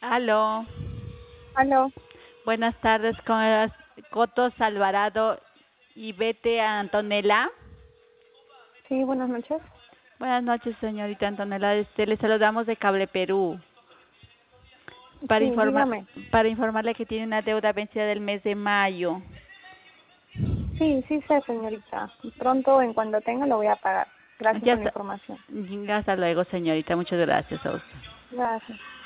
Aló, Aló, buenas tardes con el Cotos Alvarado y Bete Antonella. sí, buenas noches. Buenas noches, señorita Antonella. Le saludamos de Cable Perú Sí, dígame. para informarle que tiene una deuda vencida del mes de mayo. Sí, sí sé, señorita. Pronto, en cuanto tenga, lo voy a pagar. Gracias Ya por la está, información. hasta luego, señorita. Muchas gracias a usted. Gracias.